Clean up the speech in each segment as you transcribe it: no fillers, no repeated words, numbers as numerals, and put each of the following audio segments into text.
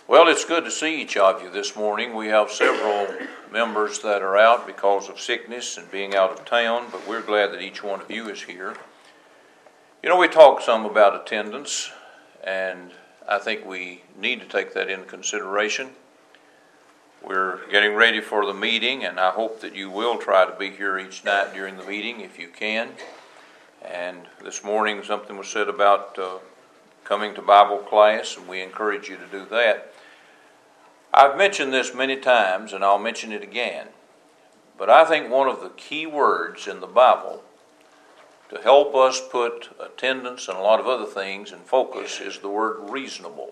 Well, it's good to see each of you this morning. We have several members that are out because of sickness and being out of town, but we're glad that each one of you is here. You know, we talked some about attendance, and I think we need to take that into consideration. We're getting ready for the meeting, and I hope that you will try to be here each night during the meeting if you can. And this morning something was said about coming to Bible class, and we encourage you to do that. I've mentioned this many times, and I'll mention it again, but I think one of the key words in the Bible to help us put attendance and a lot of other things in focus is the word reasonable.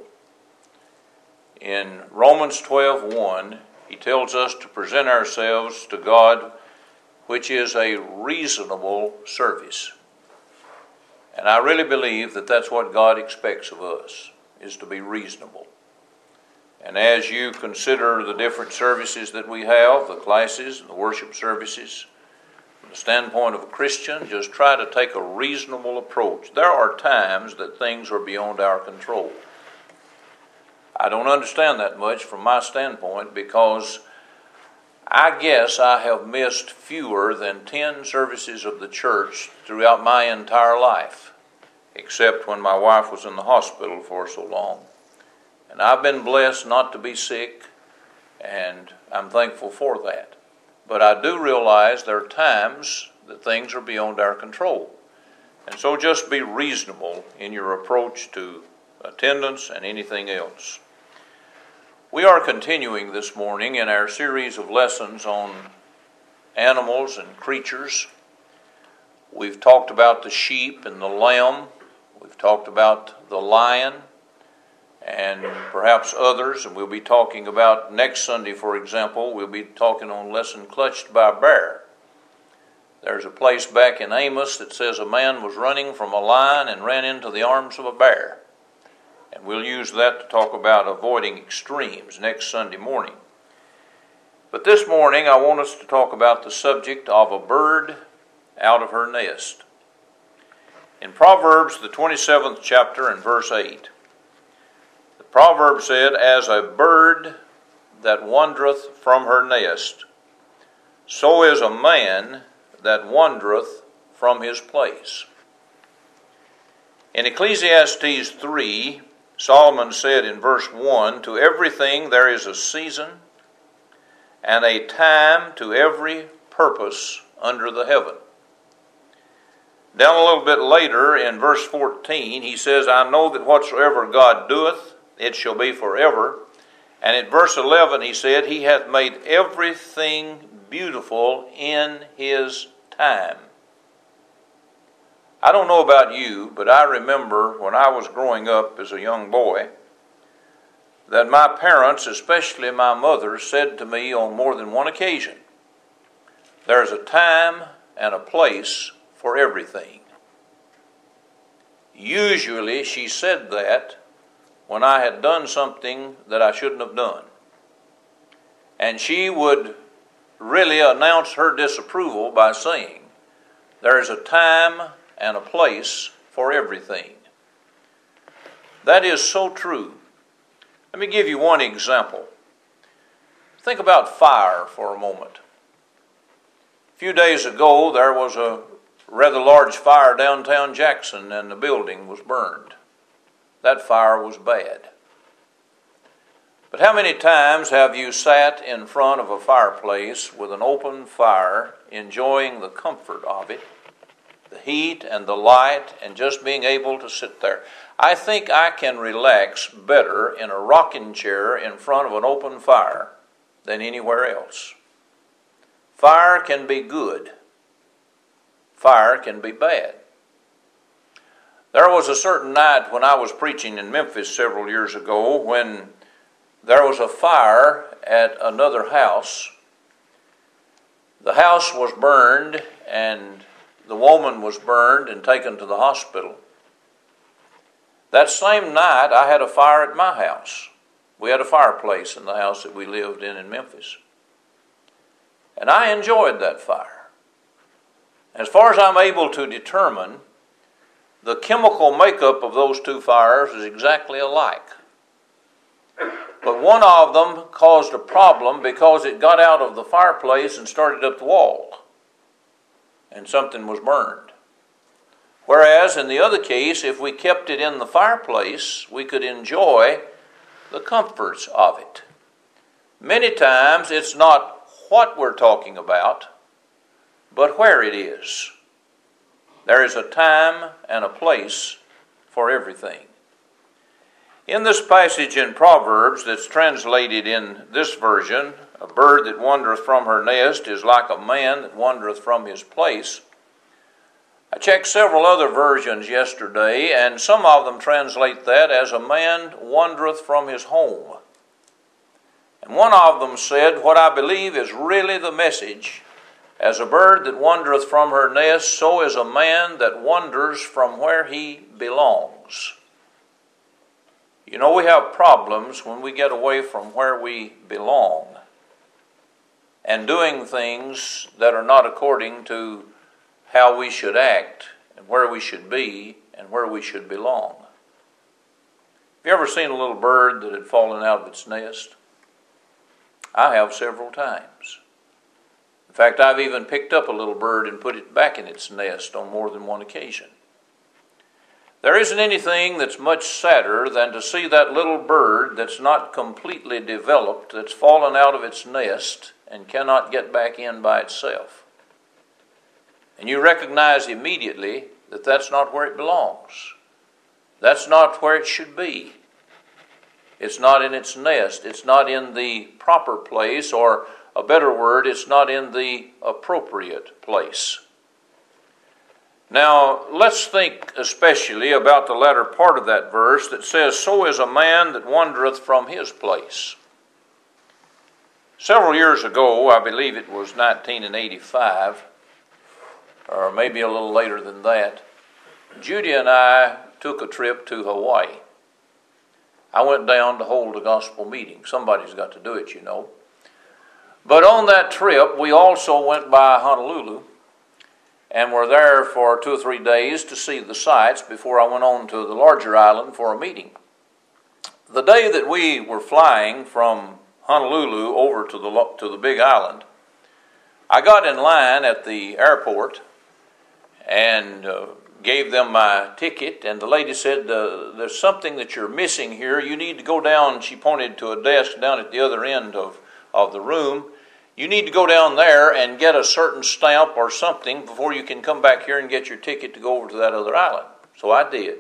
In Romans 12:1, he tells us to present ourselves to God, which is a reasonable service. And I really believe that that's what God expects of us, is to be reasonable. And as you consider the different services that we have, the classes and the worship services, from the standpoint of a Christian, just try to take a reasonable approach. There are times that things are beyond our control. I don't understand that much from my standpoint because I guess I have missed fewer than 10 services of the church throughout my entire life, except when my wife was in the hospital for so long. And I've been blessed not to be sick, and I'm thankful for that. But I do realize there are times that things are beyond our control. And so just be reasonable in your approach to attendance and anything else. We are continuing this morning in our series of lessons on animals and creatures. We've talked about the sheep and the lamb. We've talked about the lion and perhaps others, and we'll be talking about next Sunday, for example, we'll be talking on lesson clutched by a bear. There's a place back in Amos that says a man was running from a lion and ran into the arms of a bear. And we'll use that to talk about avoiding extremes next Sunday morning. But this morning I want us to talk about the subject of a bird out of her nest. In Proverbs, the 27th chapter and verse 8, the proverb said, "As a bird that wandereth from her nest, so is a man that wandereth from his place." In Ecclesiastes 3, Solomon said in verse 1, "To everything there is a season, and a time to every purpose under the heaven." Down a little bit later in verse 14, he says, "I know that whatsoever God doeth, it shall be forever." And in verse 11 he said, "He hath made everything beautiful in his time." I don't know about you, but I remember when I was growing up as a young boy that my parents, especially my mother, said to me on more than one occasion, "There's a time and a place for everything." Usually she said that when I had done something that I shouldn't have done. And she would really announce her disapproval by saying, "There's a time and a place for everything." That is so true. Let me give you one example. Think about fire for a moment. A few days ago, there was a rather large fire downtown Jackson, and the building was burned. That fire was bad. But how many times have you sat in front of a fireplace with an open fire, enjoying the comfort of it, the heat and the light, and just being able to sit there? I think I can relax better in a rocking chair in front of an open fire than anywhere else. Fire can be good. Fire can be bad. There was a certain night when I was preaching in Memphis several years ago when there was a fire at another house. The house was burned, and the woman was burned and taken to the hospital. That same night, I had a fire at my house. We had a fireplace in the house that we lived in Memphis. And I enjoyed that fire. As far as I'm able to determine, the chemical makeup of those two fires is exactly alike. But one of them caused a problem because it got out of the fireplace and started up the wall, and something was burned. Whereas in the other case, if we kept it in the fireplace, we could enjoy the comforts of it. Many times it's not what we're talking about, but where it is. There is a time and a place for everything. In this passage in Proverbs that's translated in this version, a bird that wandereth from her nest is like a man that wandereth from his place. I checked several other versions yesterday, and some of them translate that as a man wandereth from his home. And one of them said, what I believe is really the message, as a bird that wandereth from her nest, so is a man that wanders from where he belongs. You know, we have problems when we get away from where we belong and doing things that are not according to how we should act and where we should be and where we should belong. Have you ever seen a little bird that had fallen out of its nest? I have several times. In fact, I've even picked up a little bird and put it back in its nest on more than one occasion. There isn't anything that's much sadder than to see that little bird that's not completely developed, that's fallen out of its nest and cannot get back in by itself. And you recognize immediately that that's not where it belongs. That's not where it should be. It's not in its nest. It's not in the proper place, or a better word, it's not in the appropriate place. Now, let's think especially about the latter part of that verse that says, so is a man that wandereth from his place. Several years ago, I believe it was 1985, or maybe a little later than that, Judy and I took a trip to Hawaii. I went down to hold a gospel meeting. Somebody's got to do it, you know. But on that trip, we also went by Honolulu and were there for 2 or 3 days to see the sights before I went on to the larger island for a meeting. The day that we were flying from Honolulu over to the big island, I got in line at the airport and gave them my ticket, and the lady said, there's something that you're missing here. You need to go down. She pointed to a desk down at the other end of the room. You need to go down there and get a certain stamp or something before you can come back here and get your ticket to go over to that other island. So I did.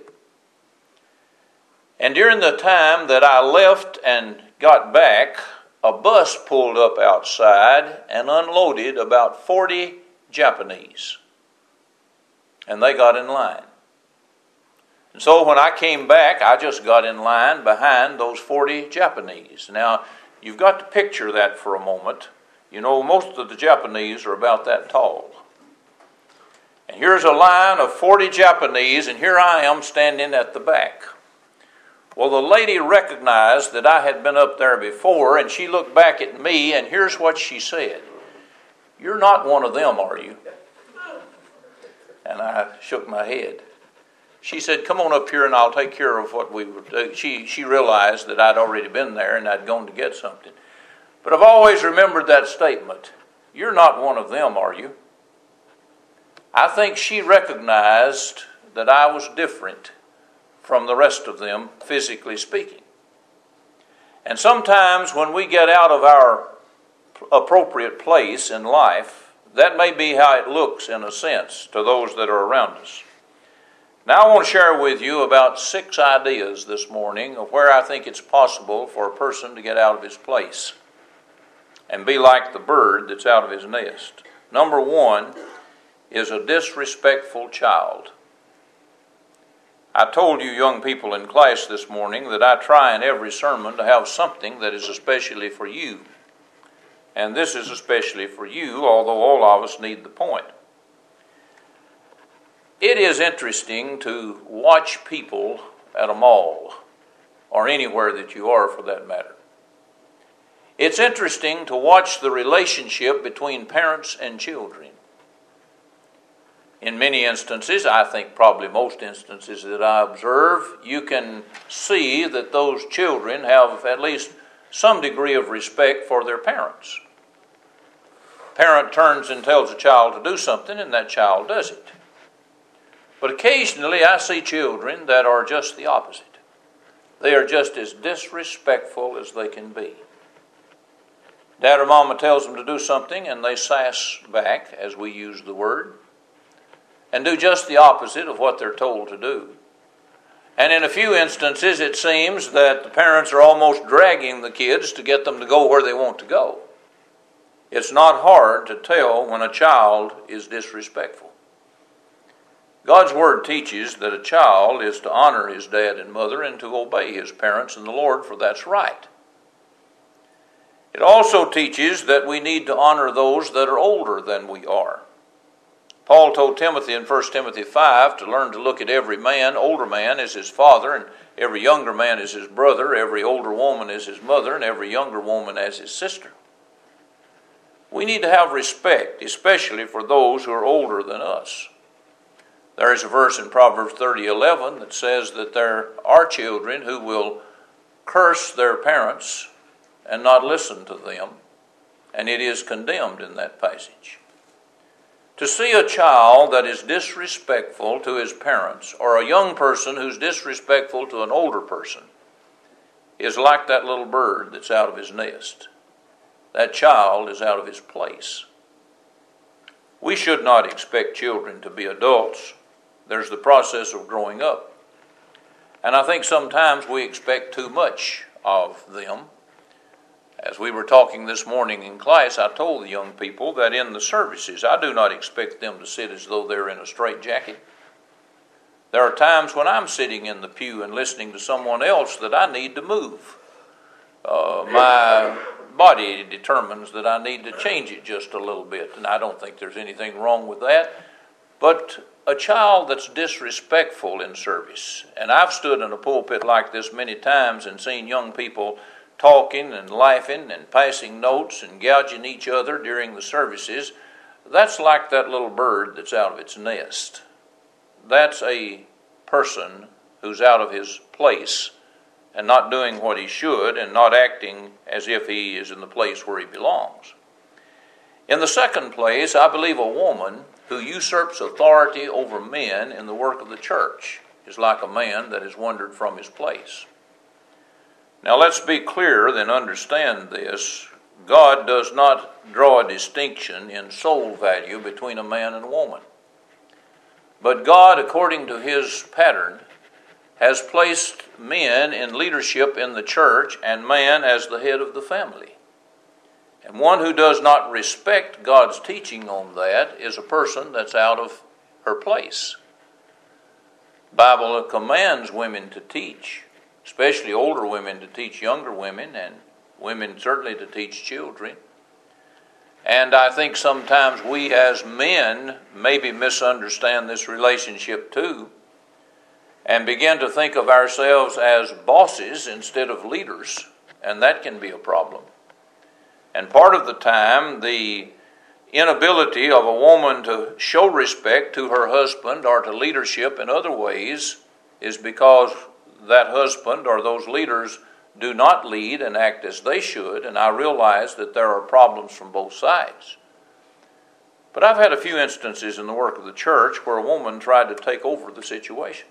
And during the time that I left and got back, a bus pulled up outside and unloaded about 40 Japanese. And they got in line. And so when I came back, I just got in line behind those 40 Japanese. Now, you've got to picture that for a moment. You know, most of the Japanese are about that tall. And here's a line of 40 Japanese, and here I am standing at the back. Well, the lady recognized that I had been up there before, and she looked back at me, and here's what she said. You're not one of them, are you? And I shook my head. She said, come on up here and I'll take care of what we were doing. She realized that I'd already been there and I'd gone to get something. But I've always remembered that statement. You're not one of them, are you? I think she recognized that I was different from the rest of them, physically speaking. And sometimes when we get out of our appropriate place in life, that may be how it looks in a sense to those that are around us. Now I want to share with you about 6 ideas this morning of where I think it's possible for a person to get out of his place and be like the bird that's out of his nest. Number 1 is a disrespectful child. I told you young people in class this morning that I try in every sermon to have something that is especially for you. And this is especially for you, although all of us need the point. It is interesting to watch people at a mall, or anywhere that you are for that matter. It's interesting to watch the relationship between parents and children. In many instances, I think probably most instances that I observe, you can see that those children have at least some degree of respect for their parents. Parent turns and tells a child to do something, and that child does it. But occasionally I see children that are just the opposite. They are just as disrespectful as they can be. Dad or mama tells them to do something, and they sass back, as we use the word, and do just the opposite of what they're told to do. And in a few instances, it seems that the parents are almost dragging the kids to get them to go where they want to go. It's not hard to tell when a child is disrespectful. God's Word teaches that a child is to honor his dad and mother and to obey his parents in the Lord, for that's right. It also teaches that we need to honor those that are older than we are. Paul told Timothy in 1 Timothy 5 to learn to look at every man, older man, as his father, and every younger man as his brother, every older woman as his mother, and every younger woman as his sister. We need to have respect, especially for those who are older than us. There is a verse in Proverbs 30:11 that says that there are children who will curse their parents and not listen to them, and it is condemned in that passage. To see a child that is disrespectful to his parents, or a young person who's disrespectful to an older person, is like that little bird that's out of his nest. That child is out of his place. We should not expect children to be adults. There's the process of growing up. And I think sometimes we expect too much of them. As we were talking this morning in class, I told the young people that in the services, I do not expect them to sit as though they're in a straitjacket. There are times when I'm sitting in the pew and listening to someone else that I need to move. My body determines that I need to change it just a little bit, and I don't think there's anything wrong with that. But a child that's disrespectful in service, and I've stood in a pulpit like this many times and seen young people talking and laughing and passing notes and gouging each other during the services, that's like that little bird that's out of its nest. That's a person who's out of his place and not doing what he should and not acting as if he is in the place where he belongs. In the second place, I believe a woman who usurps authority over men in the work of the church is like a man that has wandered from his place. Now let's be clear and understand this. God does not draw a distinction in soul value between a man and a woman. But God, according to his pattern, has placed men in leadership in the church and man as the head of the family. And one who does not respect God's teaching on that is a person that's out of her place. The Bible commands women to teach, especially older women to teach younger women, and women certainly to teach children. And I think sometimes we as men maybe misunderstand this relationship too, and begin to think of ourselves as bosses instead of leaders, and that can be a problem. And part of the time, the inability of a woman to show respect to her husband or to leadership in other ways is because that husband or those leaders do not lead and act as they should, and I realize that there are problems from both sides. But I've had a few instances in the work of the church where a woman tried to take over the situation.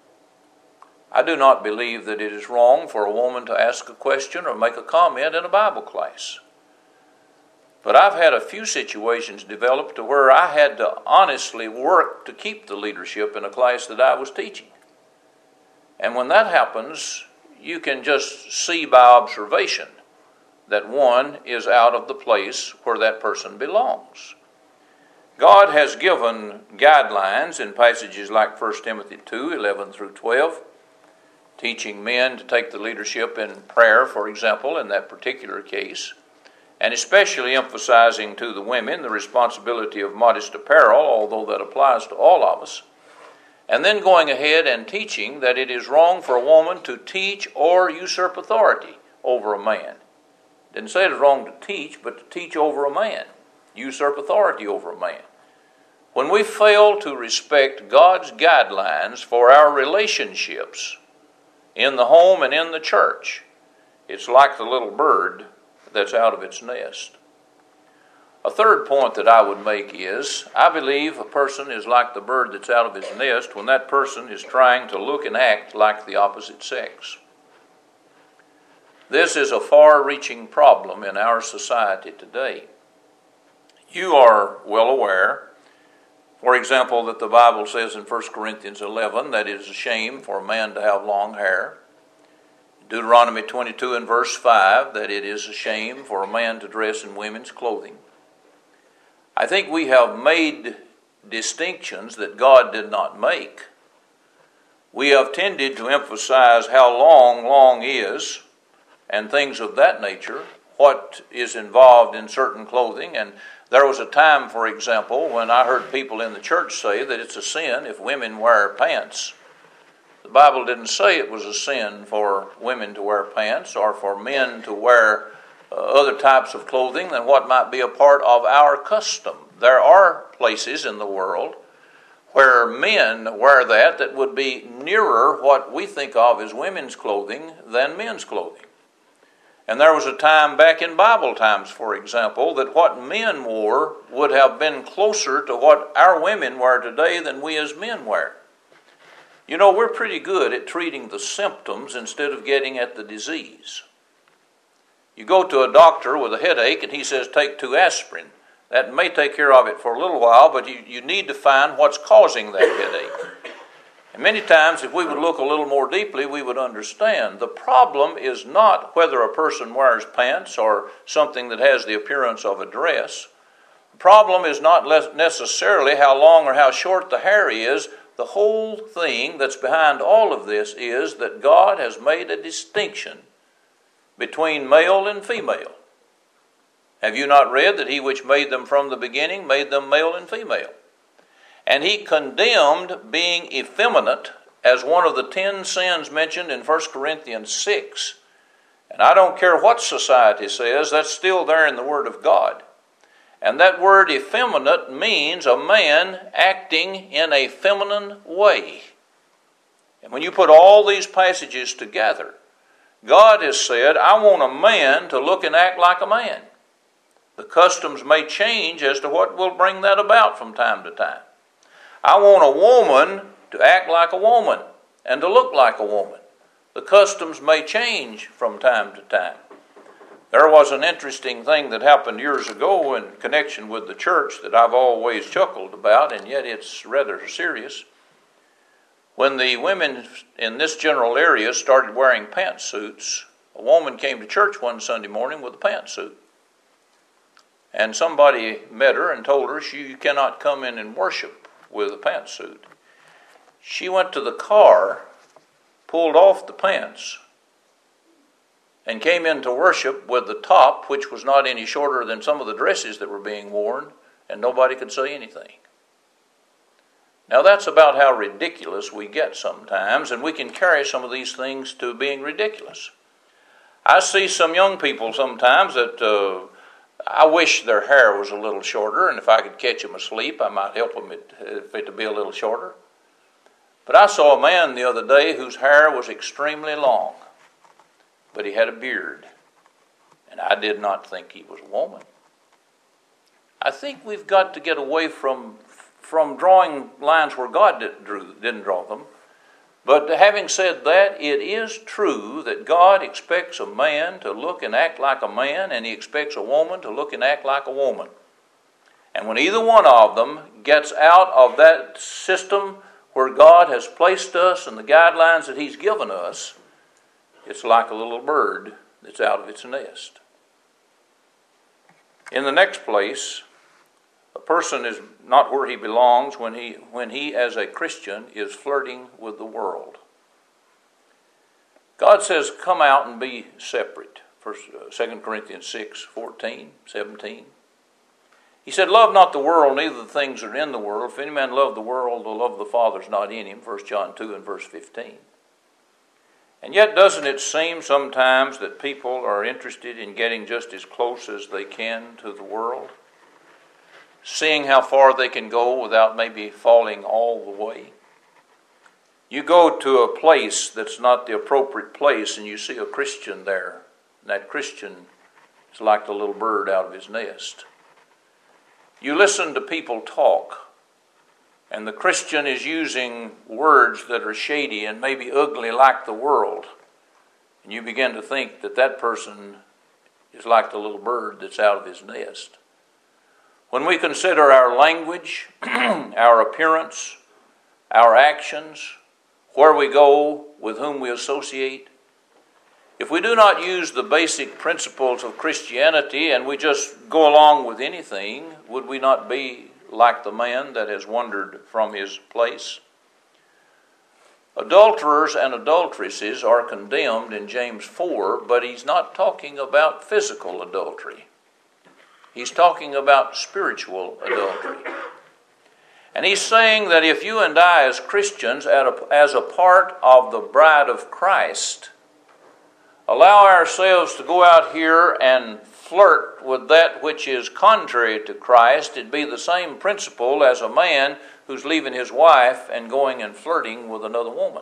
I do not believe that it is wrong for a woman to ask a question or make a comment in a Bible class. But I've had a few situations develop to where I had to honestly work to keep the leadership in a class that I was teaching. And when that happens, you can just see by observation that one is out of the place where that person belongs. God has given guidelines in passages like 1 Timothy 2:11 through 12, teaching men to take the leadership in prayer, for example, in that particular case, and especially emphasizing to the women the responsibility of modest apparel, although that applies to all of us. And then going ahead and teaching that it is wrong for a woman to teach or usurp authority over a man. Didn't say it was wrong to teach, but to teach over a man, usurp authority over a man. When we fail to respect God's guidelines for our relationships in the home and in the church, It's like the little bird that's out of its nest. A third point that I would make is, I believe a person is like the bird that's out of his nest when that person is trying to look and act like the opposite sex. This is a far-reaching problem in our society today. You are well aware, for example, that the Bible says in 1 Corinthians 11 that it is a shame for a man to have long hair. Deuteronomy 22 and verse 5 that it is a shame for a man to dress in women's clothing. I think we have made distinctions that God did not make. We have tended to emphasize how long is, and things of that nature, what is involved in certain clothing. And there was a time, for example, when I heard people in the church say that it's a sin if women wear pants. The Bible didn't say it was a sin for women to wear pants or for men to wear other types of clothing than what might be a part of our custom. There are places in the world where men wear that would be nearer what we think of as women's clothing than men's clothing. And there was a time back in Bible times, for example, that what men wore would have been closer to what our women wear today than we as men wear. You know, we're pretty good at treating the symptoms instead of getting at the disease. You go to a doctor with a headache and he says, take 2 aspirin. That may take care of it for a little while, but you need to find what's causing that headache. And many times, if we would look a little more deeply, we would understand the problem is not whether a person wears pants or something that has the appearance of a dress. The problem is not necessarily how long or how short the hair is. The whole thing that's behind all of this is that God has made a distinction between male and female. Have you not read that he which made them from the beginning made them male and female? And he condemned being effeminate as one of the 10 sins mentioned in 1 Corinthians 6. And I don't care what society says, that's still there in the Word of God. And that word effeminate means a man acting in a feminine way. And when you put all these passages together, God has said, I want a man to look and act like a man. The customs may change as to what will bring that about from time to time. I want a woman to act like a woman and to look like a woman. The customs may change from time to time. There was an interesting thing that happened years ago in connection with the church that I've always chuckled about, and yet it's rather serious. When the women in this general area started wearing pantsuits, a woman came to church one Sunday morning with a pantsuit. And somebody met her and told her you cannot come in and worship with a pantsuit. She went to the car, pulled off the pants, and came into worship with the top, which was not any shorter than some of the dresses that were being worn, and nobody could say anything. Now that's about how ridiculous we get sometimes, and we can carry some of these things to being ridiculous. I see some young people sometimes that I wish their hair was a little shorter, and if I could catch them asleep, I might help them if it to be a little shorter. But I saw a man the other day whose hair was extremely long, but he had a beard, and I did not think he was a woman. I think we've got to get away from drawing lines where God didn't draw them. But having said that, it is true that God expects a man to look and act like a man, and he expects a woman to look and act like a woman. And when either one of them gets out of that system where God has placed us and the guidelines that he's given us, it's like a little bird that's out of its nest. In the next place, a person is not where he belongs when he as a Christian is flirting with the world. God says, come out and be separate. 2 Corinthians 6, 14, 17. He said, love not the world, neither the things that are in the world. If any man love the world, the love of the Father is not in him. 1 John 2 and verse 15. And yet doesn't it seem sometimes that people are interested in getting just as close as they can to the world? Seeing how far they can go without maybe falling all the way. You go to a place that's not the appropriate place and you see a Christian there That Christian is like the little bird out of his nest. You listen to people talk, and the Christian is using words that are shady and maybe ugly like the world. And you begin to think that that person is like the little bird that's out of his nest. When we consider our language, our appearance, our actions, where we go, with whom we associate, if we do not use the basic principles of Christianity and we just go along with anything, would we not be like the man that has wandered from his place? Adulterers and adulteresses are condemned in James 4, but he's not talking about physical adultery. He's talking about spiritual adultery. And he's saying that if you and I as Christians, as a part of the bride of Christ, allow ourselves to go out here and flirt with that which is contrary to Christ, it'd be the same principle as a man who's leaving his wife and going and flirting with another woman.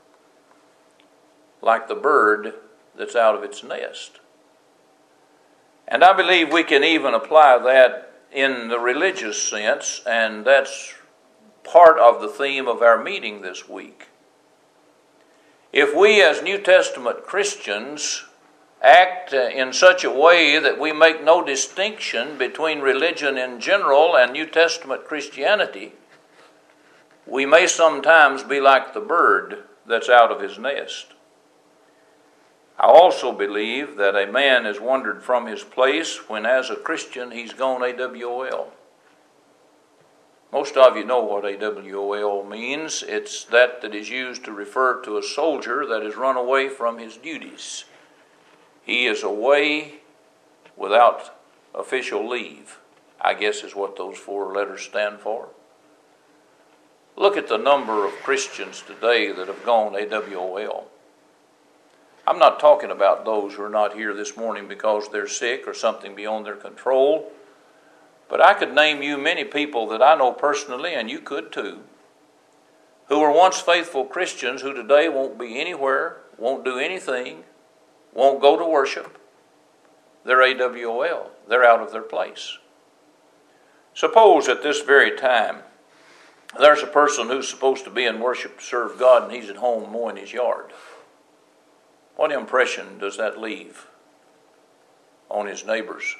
Like the bird that's out of its nest. And I believe we can even apply that in the religious sense, and that's part of the theme of our meeting this week. If we as New Testament Christians act in such a way that we make no distinction between religion in general and New Testament Christianity, we may sometimes be like the bird that's out of his nest. I also believe that a man has wandered from his place when as a Christian he's gone AWOL. Most of you know what AWOL means. It's that is used to refer to a soldier that has run away from his duties. He is away without official leave, I guess is what those 4 letters stand for. Look at the number of Christians today that have gone AWOL. I'm not talking about those who are not here this morning because they're sick or something beyond their control. But I could name you many people that I know personally, and you could too, who were once faithful Christians who today won't be anywhere, won't do anything, won't go to worship. They're AWOL. They're out of their place. Suppose at this very time there's a person who's supposed to be in worship to serve God and he's at home mowing his yard. What impression does that leave on his neighbors?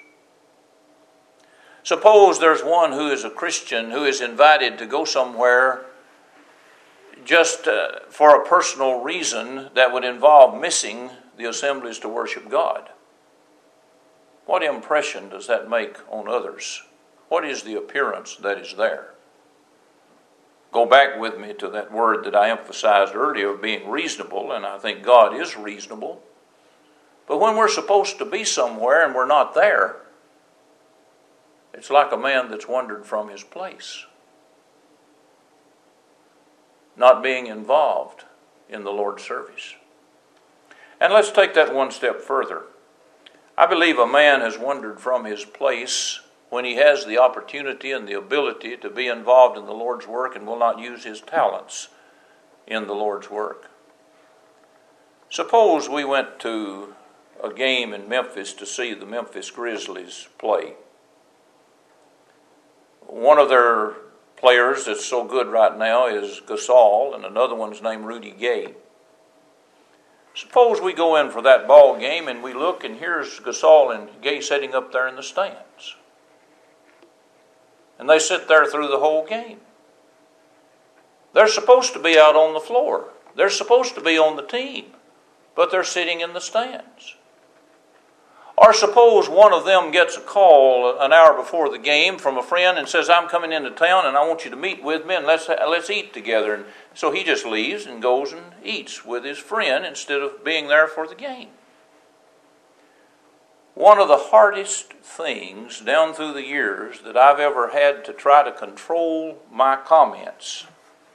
Suppose there's one who is a Christian who is invited to go somewhere just for a personal reason that would involve missing the assemblies to worship God. What impression does that make on others? What is the appearance that is there? Go back with me to that word that I emphasized earlier of being reasonable, and I think God is reasonable. But when we're supposed to be somewhere and we're not there, it's like a man that's wandered from his place, not being involved in the Lord's service. And let's take that one step further. I believe a man has wandered from his place when he has the opportunity and the ability to be involved in the Lord's work and will not use his talents in the Lord's work. Suppose we went to a game in Memphis to see the Memphis Grizzlies play. One of their players that's so good right now is Gasol, and another one's named Rudy Gay. Suppose we go in for that ball game and we look and here's Gasol and Gay sitting up there in the stands. And they sit there through the whole game. They're supposed to be out on the floor. They're supposed to be on the team, but they're sitting in the stands. Or suppose one of them gets a call an hour before the game from a friend and says, I'm coming into town and I want you to meet with me and let's eat together. And so he just leaves and goes and eats with his friend instead of being there for the game. One of the hardest things down through the years that I've ever had to try to control my comments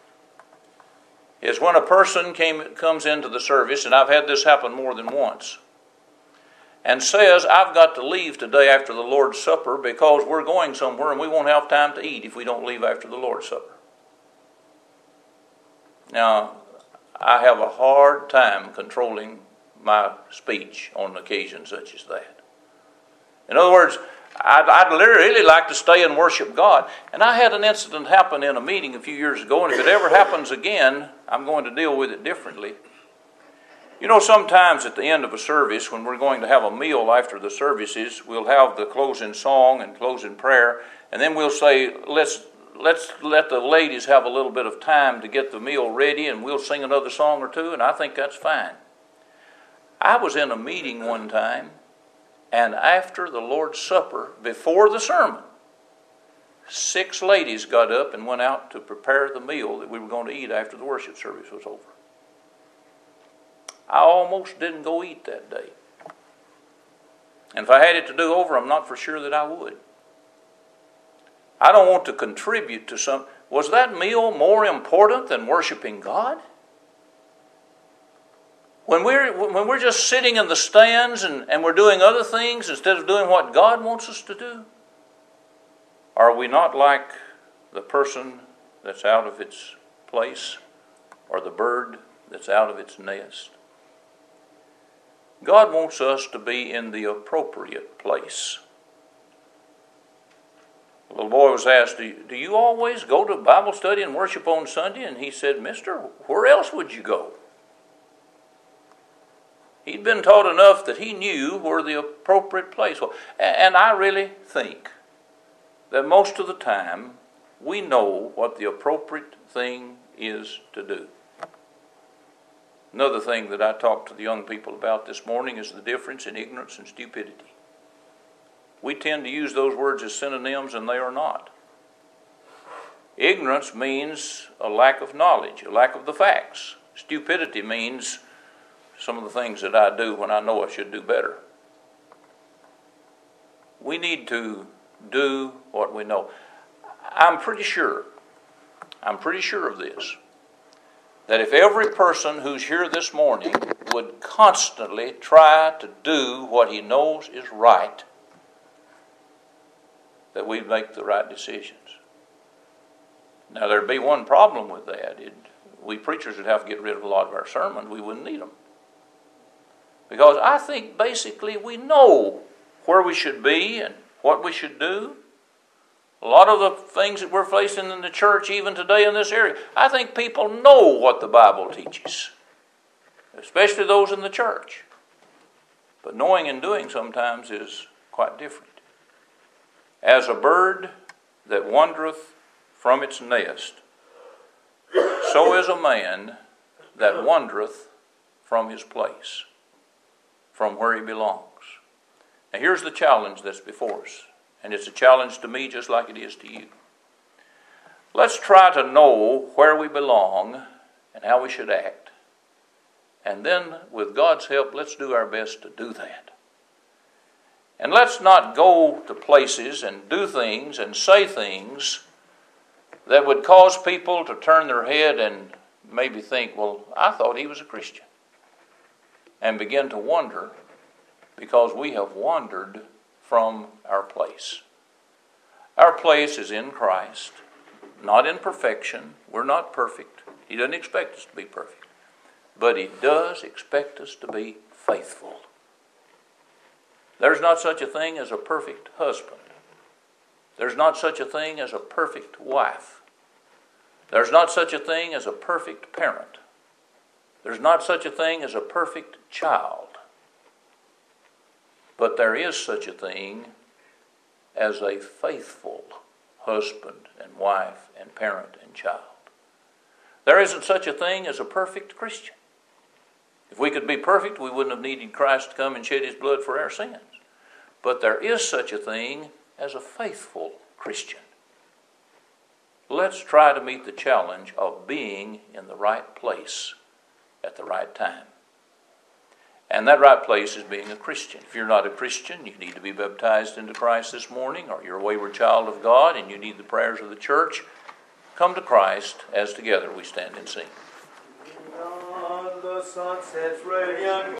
is when a person comes into the service, and I've had this happen more than once, and says, I've got to leave today after the Lord's Supper because we're going somewhere and we won't have time to eat if we don't leave after the Lord's Supper. Now, I have a hard time controlling my speech on an occasion such as that. In other words, I'd really like to stay and worship God. And I had an incident happen in a meeting a few years ago, and if it ever happens again, I'm going to deal with it differently. You know, sometimes at the end of a service, when we're going to have a meal after the services, we'll have the closing song and closing prayer, and then we'll say, let's let the ladies have a little bit of time to get the meal ready, and we'll sing another song or two, and I think that's fine. I was in a meeting one time, and after the Lord's Supper, before the sermon, 6 ladies got up and went out to prepare the meal that we were going to eat after the worship service was over. I almost didn't go eat that day. And if I had it to do over, I'm not for sure that I would. I don't want to contribute to some. Was that meal more important than worshiping God? When we're just sitting in the stands and we're doing other things instead of doing what God wants us to do? Are we not like the person that's out of its place or the bird that's out of its nest? God wants us to be in the appropriate place. A little boy was asked, do you always go to Bible study and worship on Sunday? And he said, Mister, where else would you go? He'd been taught enough that he knew where the appropriate place was. And I really think that most of the time we know what the appropriate thing is to do. Another thing that I talked to the young people about this morning is the difference in ignorance and stupidity. We tend to use those words as synonyms, and they are not. Ignorance means a lack of knowledge, a lack of the facts. Stupidity means some of the things that I do when I know I should do better. We need to do what we know. I'm pretty sure of this, that if every person who's here this morning would constantly try to do what he knows is right, that we'd make the right decisions. Now, there'd be one problem with that. We preachers would have to get rid of a lot of our sermons. We wouldn't need them. Because I think basically we know where we should be and what we should do. A lot of the things that we're facing in the church even today in this area, I think people know what the Bible teaches, especially those in the church. But knowing and doing sometimes is quite different. As a bird that wandereth from its nest, so is a man that wandereth from his place, from where he belongs. Now here's the challenge that's before us. And it's a challenge to me just like it is to you. Let's try to know where we belong and how we should act. And then, with God's help, let's do our best to do that. And let's not go to places and do things and say things that would cause people to turn their head and maybe think, well, I thought he was a Christian. And begin to wonder because we have wandered from our place. Our place is in Christ, not in perfection. We're not perfect. He doesn't expect us to be perfect. But he does expect us to be faithful. There's not such a thing as a perfect husband. There's not such a thing as a perfect wife. There's not such a thing as a perfect parent. There's not such a thing as a perfect child. But there is such a thing as a faithful husband and wife and parent and child. There isn't such a thing as a perfect Christian. If we could be perfect, we wouldn't have needed Christ to come and shed his blood for our sins. But there is such a thing as a faithful Christian. Let's try to meet the challenge of being in the right place at the right time. And that right place is being a Christian. If you're not a Christian, you need to be baptized into Christ this morning, or you're a wayward child of God and you need the prayers of the church, come to Christ as together we stand and sing. On the sunset's radiant